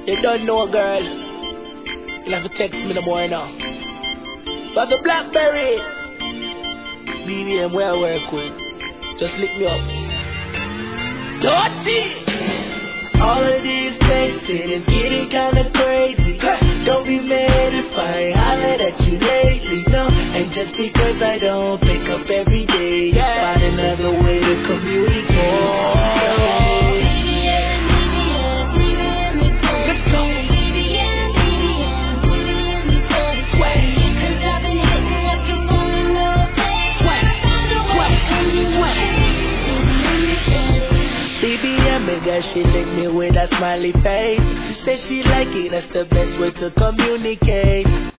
You don't know, girl. You'll have to text me the boy now. But the Blackberry, BBM where I work with, just lick me up. Dirty! All of these texting is getting kinda crazy. Don't be mad if I holler at you lately, no. And just because I don't pick up every day, find another way to communicate. Girl, she licked me with a smiley face. She said she like it, that's the best way to communicate.